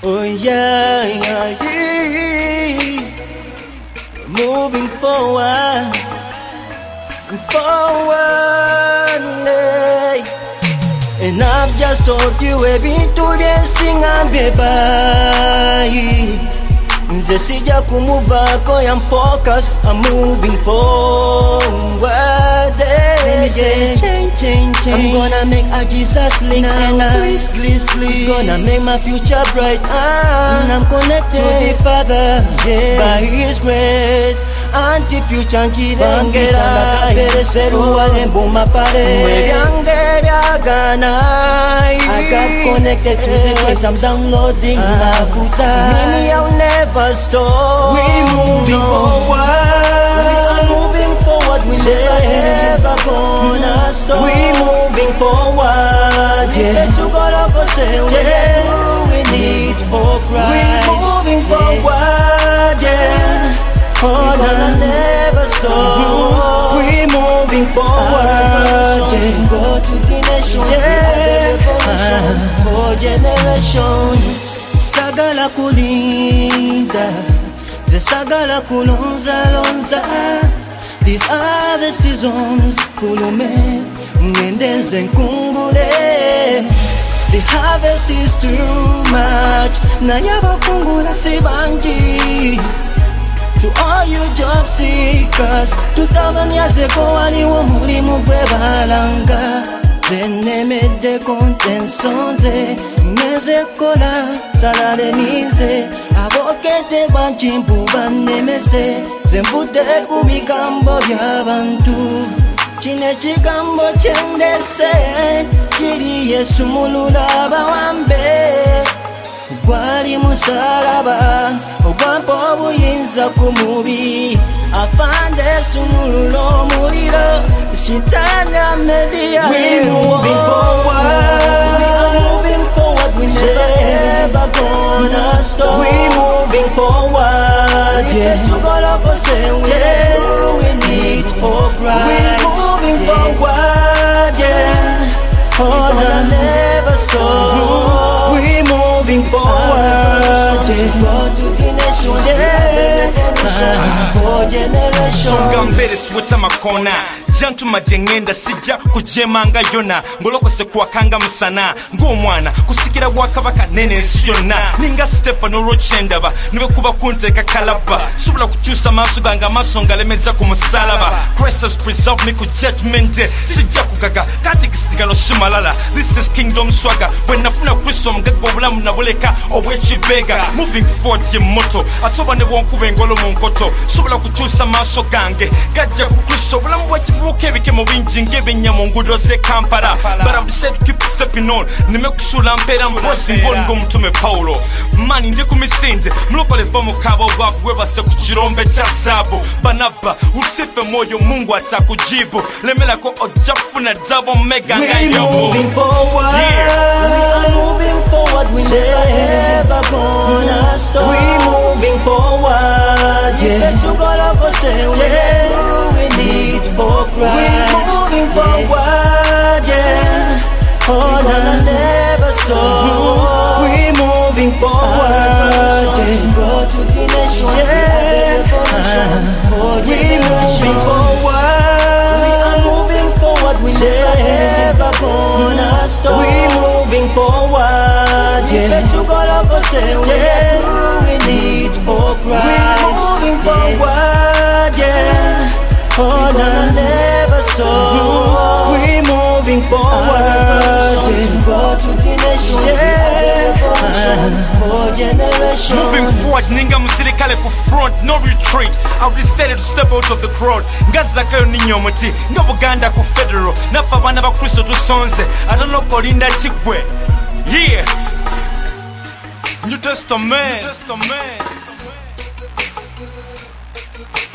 Oh yeah, yeah, yeah. Moving forward, yeah. And I've just told you every to bien sing and be bye. Nze sija kumuvako, I'm focused, I'm moving forward. Let me say, change. I'm gonna make a Jesus link and please. It's gonna make my future bright. I'm connected to the Father, by His grace. Anti future njirengera pereserua lembuma pare mweyangera ganai. I got connected to the grace, I'm downloading Makuta. Mimi I'll never stop. We moving forward. We are moving forward. We never ever gonna stop. We moving forward. Yeah. To God go say we need for Christ. We moving forward. Yeah. Oh, we're gonna never stop. We moving forward. Yeah. Go to the nations. Yeah. For generations. Sagala kulinda, ze sagala kulonza. These are the seasons, kulume, ngendenze nkungule. The harvest is too much, nanyaba kungula sibangi. To all you job seekers, 2000 years ago, aliwo mulimu gwe balanga. Zenemede kontensonze, nyeze kola, salale nize. Abokete banchimpu banemese, zembute kubikambo byabantu. Chine chikambo chendese, chiri Yesu mulula bawambe. Gwali musaraba, ogwampo obuyinza kumubi. Afande sumulo muliro, shitani amedia. We moving forward. We are moving forward. We never ever gonna stop. We moving forward. Yeah. To God go say we need for Christ. We moving forward. Yeah. Oh, we'll never stop. We moving forward. Yeah. Go to the nations. Yeah. For generations. Songa mbele siweta makona. Jantu majengenda sija kujemanga yona. Ngoloko se kuwakanga msana. Ngomwana kusikira wakabaka nene siyona. Ninga Stefano Rochendaba niwe kuba kunteka kalaba. Subula kuchusa masuganga masonga lemeza kumusalaba. Christ has preserved me ku judgment day. Sija kukaga kati kistigalo sumalala. This is kingdom swagger. When nafuna kwiso mgago bulamu nabuleka owechi bega. Moving forward ye moto. Atoba ne wonkube ngolo monkoto. Subula kuchusa maso gange. Gajja kukristo bulamu wachifu ukebike mu binjinge binyamungudo ze Kampala. But I've decided to keep stepping on. Nimekusula mpera mposi ngongo mtume Paulo. Mani ndi kumisinde mlokole vamu kaba wafu weba se kuchirombe cha zabo. Banaba usife moyo Mungu atakujibu. Lemela ko ojafu na double mega ngayo. We moving forward. Yeah. We are moving forward. We never ever gonna stop. We moving forward. Yeah. To God go say we need for Christ. We moving forward. Yeah. Oh, we'll never stop. We moving forward. Yeah. Go to the nations. Yeah. We moving forward. We are moving forward. We never ever gonna stop. We moving forward. Yeah. To God go say we need for Christ. We moving forward. Yeah. Oh, we'll never stop. We moving forward. Yeah. Go to the nations. Yeah. For generations. Moving forward, ninga musirikale ku front, no retreat. I've decided to step out of the crowd. Ngazakayo ninyomuti, nga Buganda ku federal. Nafa bana ba Kristo tusonze. Atonoko linda chikwe. Yeah. New Testament.